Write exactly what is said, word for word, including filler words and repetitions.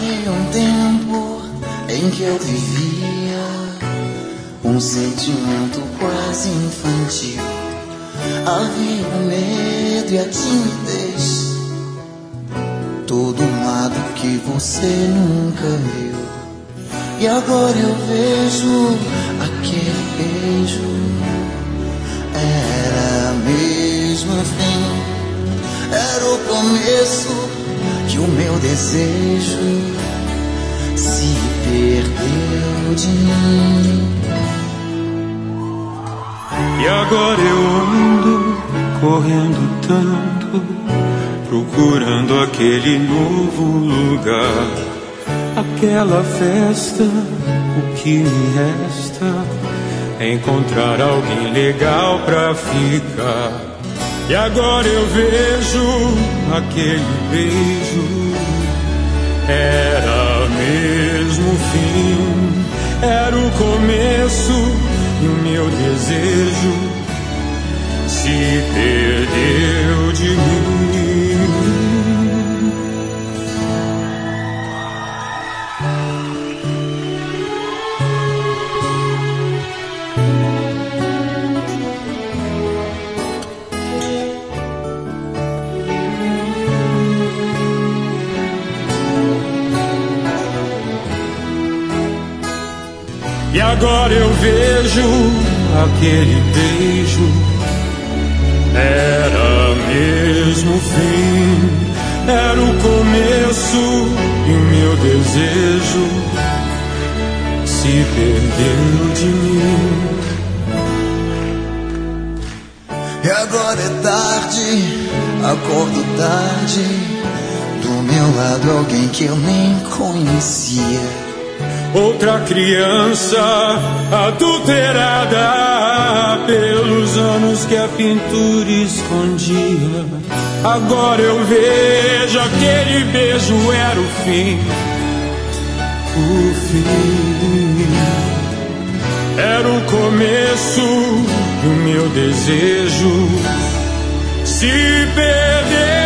Havia um tempo em que eu vivia um sentimento quase infantil. Havia o medo e a timidez, todo um lado que você nunca viu. E agora eu vejo aquele beijo, era mesmo o fim, era o começo que o meu desejo se perdeu de mim. E agora eu ando correndo tanto, procurando aquele novo lugar, aquela festa. O que me resta é encontrar alguém legal pra ficar. E agora eu vejo aquele beijo, era mesmo o fim, era o começo e o meu desejo se perdeu de mim. E agora eu vejo aquele beijo, era mesmo o fim, era o começo e o meu desejo se perdeu de mim. E agora é tarde, acordo tarde, do meu lado alguém que eu nem conhecia. Outra criança adulterada pelos anos que a pintura escondia. Agora eu vejo aquele beijo era o fim, o fim. Era o começo e o meu desejo se perdeu.